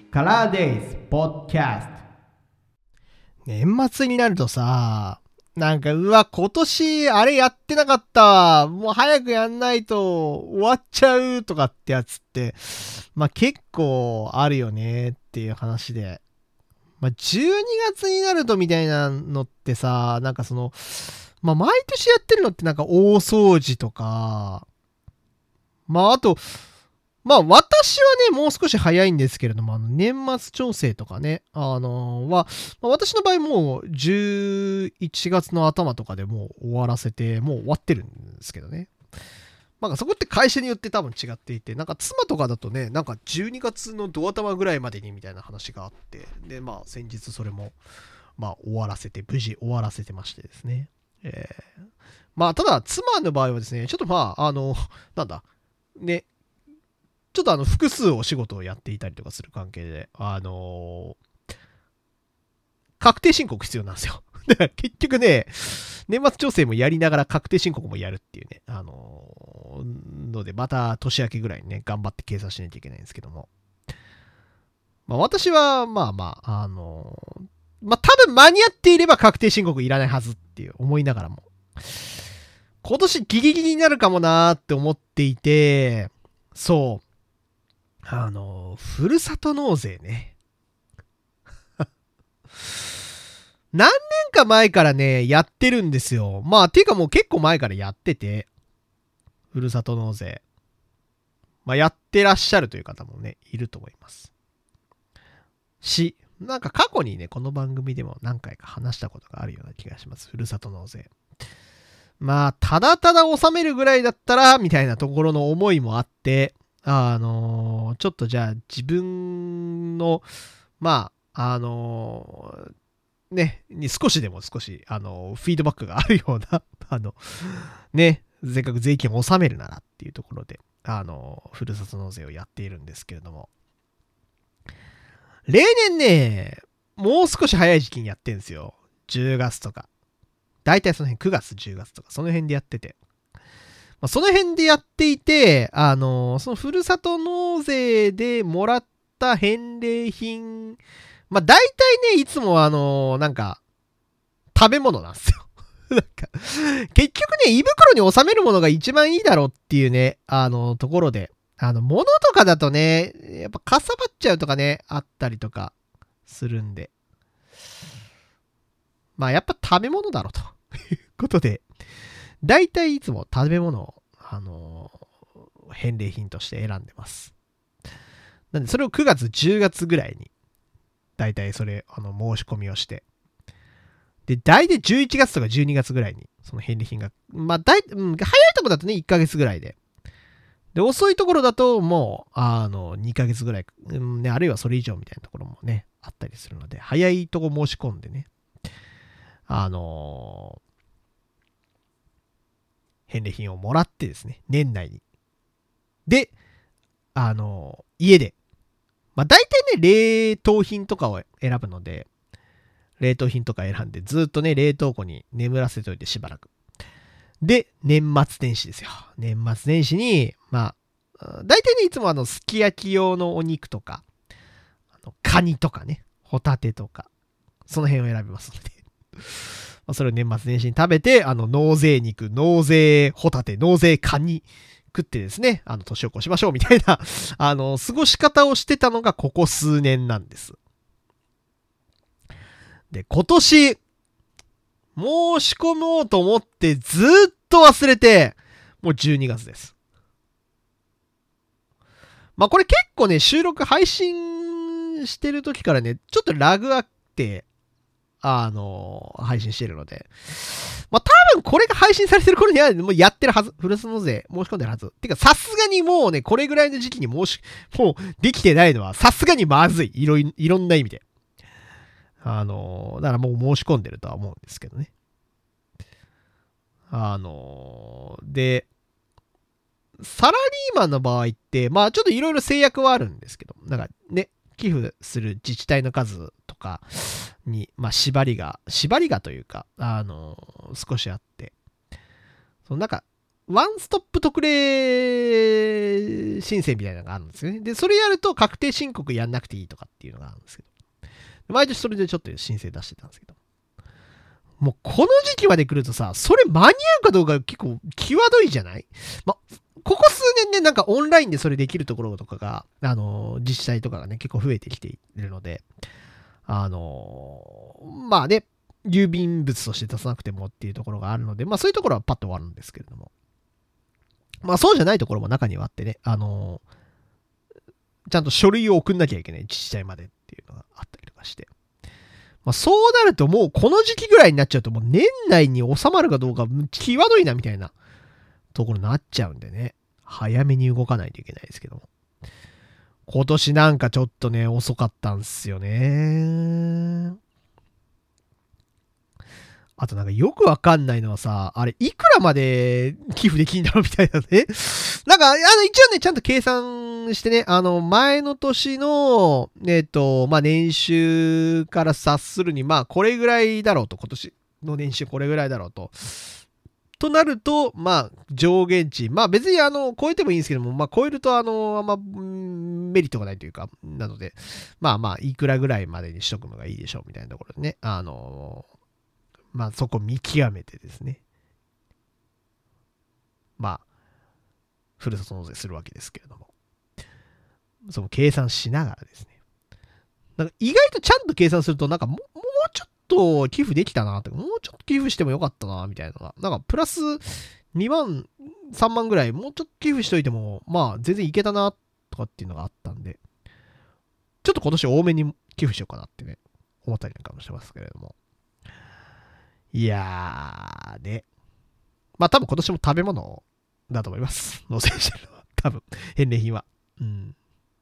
カラーデイズポッドキャスト。 年末になるとさ、なんか今年あれやってなかった、もう早くやんないと終わっちゃうとかってやつって結構あるよねっていう話で、12月になるとみたいなのってさ、毎年やってるのって大掃除とか、あと私はね、もう少し早いんですけれども、年末調整とかね、私の場合もう11月の頭とかでもう終わらせて、もう終わってるんですけどね。そこって会社によって多分違っていて、妻とかだとね、12月のド頭ぐらいまでにみたいな話があって、で、先日それも、終わらせて、無事終わらせてましてですね。ただ、妻の場合はですね、ちょっとね、ちょっと複数お仕事をやっていたりとかする関係で、確定申告必要なんですよ。だから結局ね、年末調整もやりながら確定申告もやるっていうね、ので、また年明けぐらいにね、頑張って計算しないといけないんですけども。私は、多分間に合っていれば確定申告いらないはずっていう思いながらも、今年ギリギリになるかもなーって思っていて、そう。ふるさと納税ね。何年か前からね、やってるんですよ。ていうかもう結構前からやってて、ふるさと納税。やってらっしゃるという方もね、いると思います。過去にね、この番組でも何回か話したことがあるような気がします。ふるさと納税。ただただ納めるぐらいだったら、みたいなところの思いもあって、ちょっとじゃあ自分の、に少し、フィードバックがあるような、せっかく税金を納めるならっていうところで、ふるさと納税をやっているんですけれども、例年ね、もう少し早い時期にやってるんですよ。10月とか。だいたいその辺9月、10月とか、その辺でやってて。その辺でやっていて、そのふるさと納税でもらった返礼品、大体ね、いつも食べ物なんですよ。結局ね、胃袋に収めるものが一番いいだろうっていうね、ところで、物とかだとね、やっぱかさばっちゃうとかね、あったりとかするんで。やっぱ食べ物だろうということで、大体いつも食べ物を、返礼品として選んでます。なんで、それを9月、10月ぐらいに、大体それ、申し込みをして、で、大体11月とか12月ぐらいに、その返礼品が、早いとこだとね、1ヶ月ぐらいで。で、遅いところだと、もう、2ヶ月ぐらい、あるいはそれ以上みたいなところもね、あったりするので、早いとこ申し込んでね、返礼品をもらってですね、年内に。で、家で。大体ね、冷凍品とかを選ぶので、冷凍品とか選んで、ずっとね、冷凍庫に眠らせておいてしばらく。で、年末年始ですよ。年末年始に、大体ね、いつもすき焼き用のお肉とか、カニとかね、ホタテとか、その辺を選びますので。それを年末年始に食べて、納税肉、納税ホタテ、納税カニ食ってですね、年を越しましょうみたいな、過ごし方をしてたのがここ数年なんです。で、今年、申し込もうと思ってずっと忘れて、もう12月です。これ結構ね、収録配信してる時からね、ちょっとラグあって、配信してるので。多分これが配信されてる頃にはもうやってるはず。ふるさと納税申し込んでるはず。てかさすがにもうね、これぐらいの時期にもうできてないのはさすがにまずい。いろんな意味で。だからもう申し込んでるとは思うんですけどね。で、サラリーマンの場合って、ちょっといろいろ制約はあるんですけど、寄付する自治体の数とかに、縛りがというか、少しあって、 ワンストップ特例申請みたいなのがあるんですよね。で、それやると確定申告やんなくていいとかっていうのがあるんですけど。毎年それでちょっと申請出してたんですけど。もうこの時期まで来るとさ、それ間に合うかどうか結構際どいじゃない？ここ数年でなんかオンラインでそれできるところとかが、自治体とかがね、結構増えてきているので、まあね、郵便物として出さなくてもっていうところがあるので、まあそういうところはパッと終わるんですけれども。まあそうじゃないところも中にはあってね、ちゃんと書類を送んなきゃいけない自治体までっていうのがあったりとかして。まあそうなるともうこの時期ぐらいになっちゃうともう年内に収まるかどうか際どいなみたいなところになっちゃうんでね。早めに動かないといけないですけども。今年なんかちょっとね、遅かったんすよね。あとなんかよくわかんないのはさ、あれいくらまで寄付できんだろうみたいなね。なんか、一応ね、ちゃんと計算してね、前の年の、まあ、年収から察するに、まあ、これぐらいだろうと、今年の年収これぐらいだろうと。となると、まあ、上限値。まあ、別に超えてもいいんですけども、まあ、超えると、あんま、メリットがないというか、なので、まあまあ、いくらぐらいまでにしとくのがいいでしょう、みたいなところでね、まあ、そこ見極めてですね。まあ、ふるさと納税するわけですけれども。その計算しながらですね。なんか意外とちゃんと計算すると、なんかもうちょっと寄付できたなとか、もうちょっと寄付してもよかったなみたいなのが、なんかプラス2万、3万ぐらい、もうちょっと寄付しといても、まあ全然いけたなとかっていうのがあったんで、ちょっと今年多めに寄付しようかなってね、思ったりなんかもしてますけれども。いやー、ね。まあ多分今年も食べ物だと思います。納税してるのは。多分、返礼品は。うん。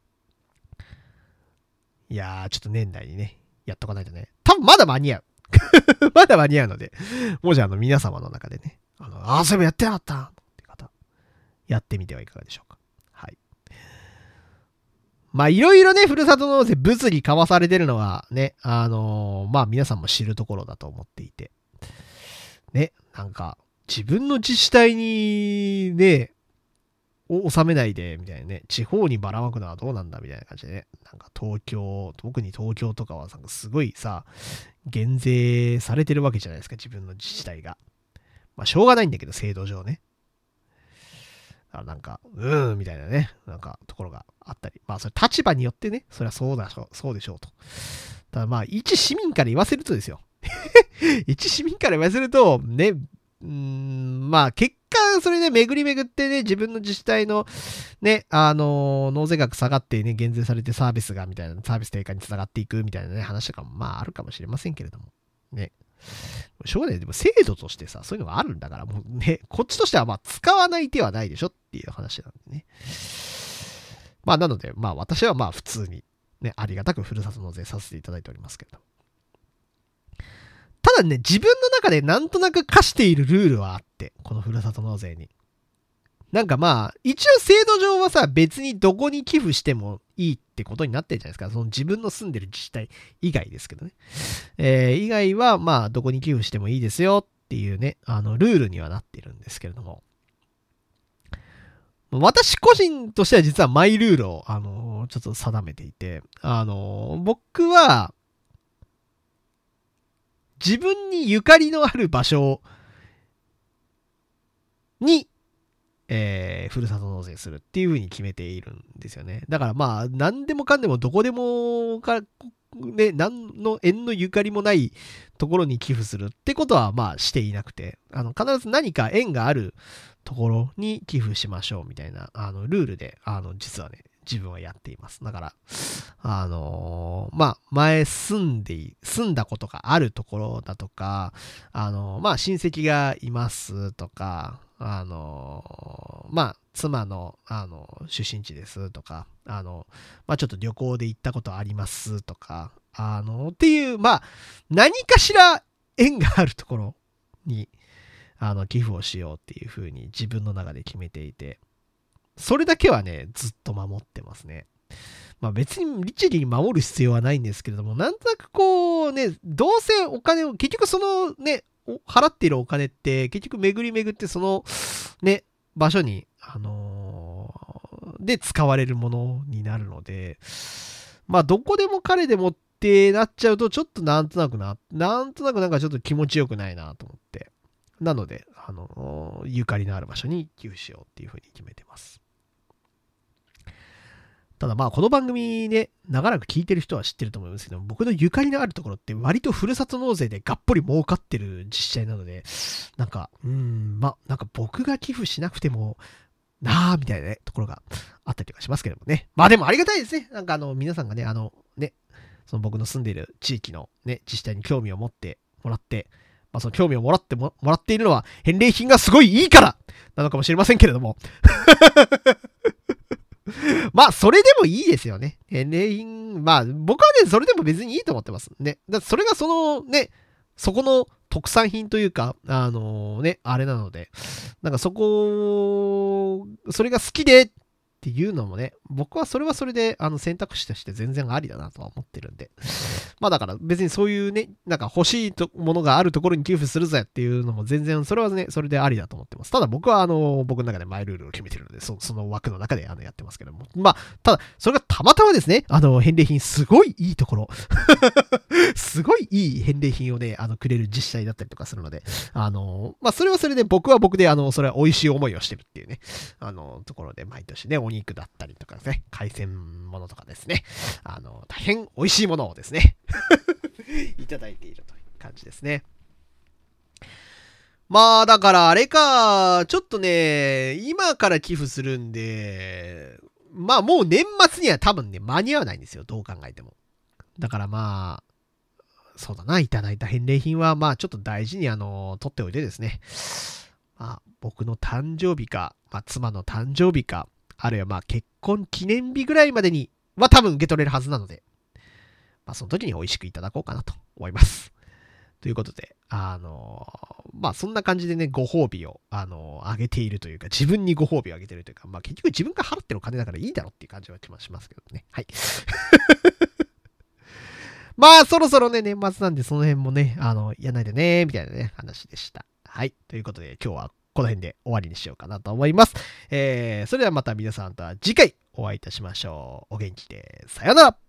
いやー、ちょっと年内にね、やっとかないとね。多分まだ間に合う。まだ間に合うので、もし皆様の中でね、そういえばやってなかったって方、やってみてはいかがでしょうか。はい。まあ、いろいろね、ふるさと納税物理交わされてるのはね、まあ皆さんも知るところだと思っていて。ね、なんか、自分の自治体にね、を収めないで、みたいなね、地方にばらまくのはどうなんだみたいな感じでね、なんか東京、特に東京とかはなんかすごいさ、減税されてるわけじゃないですか、自分の自治体が。まあ、しょうがないんだけど、制度上ね。なんか、みたいなね、なんかところがあったり。まあ、それ立場によってね、それはそうでしょうと。ただまあ、一市民から言わせるとですよ。一市民から言わせると、ね、まあ、結果、それで巡り巡ってね、自分の自治体のね、納税額下がってね、減税されてサービスが、みたいな、サービス低下につながっていくみたいなね、話とかも、まあ、あるかもしれませんけれども。ね。しょうがない。でも、制度としてさ、そういうのがあるんだから、もうね、こっちとしては、まあ、使わない手はないでしょっていう話なんでね。まあ、なので、まあ、私はまあ、普通に、ね、ありがたくふるさと納税させていただいておりますけれども。ただね、自分の中でなんとなく課しているルールはあって、このふるさと納税に。なんかまあ、一応制度上はさ、別にどこに寄付してもいいってことになってるじゃないですか。その自分の住んでる自治体以外ですけどね。以外はまあ、どこに寄付してもいいですよっていうね、ルールにはなっているんですけれども。私個人としては実はマイルールを、ちょっと定めていて、僕は、自分にゆかりのある場所に、ふるさと納税するっていう風に決めているんですよね。だからまあ、何でもかんでもどこでもね、何の縁のゆかりもないところに寄付するってことはまあしていなくて、必ず何か縁があるところに寄付しましょうみたいな、ルールで、実はね、自分はやっています。だから、まあ、前住んだことがあるところだとか、まあ、親戚がいますとか、まあ、妻の、出身地ですとか、まあ、ちょっと旅行で行ったことありますとか、っていう、まあ、何かしら縁があるところに、寄付をしようっていう風に自分の中で決めていて、それだけはね、ずっと守ってますね。まあ別に律儀に守る必要はないんですけれども、なんとなくこうね、どうせお金を、結局そのね、払っているお金って、結局巡り巡ってそのね、 場所に、で使われるものになるので、まあどこでも彼でもってなっちゃうと、ちょっとなんとなくなんかちょっと気持ちよくないなと思って。なので、ゆかりのある場所に寄付しようっていうふうに決めてます。ただまあこの番組ね、長らく聞いてる人は知ってると思いますけど、僕のゆかりのあるところって割とふるさと納税でがっぽり儲かってる自治体なので、なんか僕が寄付しなくてもなーみたいなね、ところがあったりとかしますけどもね。まあでもありがたいですね。なんか皆さんがね、その僕の住んでいる地域のね、自治体に興味を持ってもらって、まあその興味をもらっているのは返礼品がすごいいいからなのかもしれませんけれども。まあ、それでもいいですよね。返礼品、まあ、僕はね、それでも別にいいと思ってますね。だってそれがそこの特産品というか、あれなので、なんかそれが好きでっていうのもね、僕はそれはそれで、選択肢として全然ありだなとは思ってるんで。まあだから別にそういうね、なんか欲しいものがあるところに寄付するぜっていうのも全然、それはね、それでありだと思ってます。ただ僕は僕の中でマイルールを決めてるので、その枠の中でやってますけども。まあ、ただ、それがたまたまですね、返礼品すごいいいところ、すごいいい返礼品をね、くれる自治体だったりとかするので、まあそれはそれで僕は僕で、それは美味しい思いをしてるっていうね、ところで毎年ね、お肉だったりとかですね、海鮮物とかですね、大変美味しいものをですね、いただいているという感じですね。まあだからあれか、ちょっとね、今から寄付するんで、まあもう年末には多分ね、間に合わないんですよ、どう考えても。だからまあ、そうだな、いただいた返礼品はまあちょっと大事に取っておいてですね。まあ僕の誕生日か、まあ妻の誕生日か、あるいはまあ結婚記念日ぐらいまでには多分受け取れるはずなので、まあその時に美味しくいただこうかなと思います。ということで、まあそんな感じでね、ご褒美を、あげているというか、自分にご褒美をあげているというか、まあ結局自分が払ってるお金だからいいだろっていう感じはしますけどね。はい。まあそろそろね、年末なんでその辺もね、やんないでね、みたいなね、話でした。はい。ということで、今日はこの辺で終わりにしようかなと思います。それではまた皆さんとは次回お会いいたしましょう。お元気で、さようなら。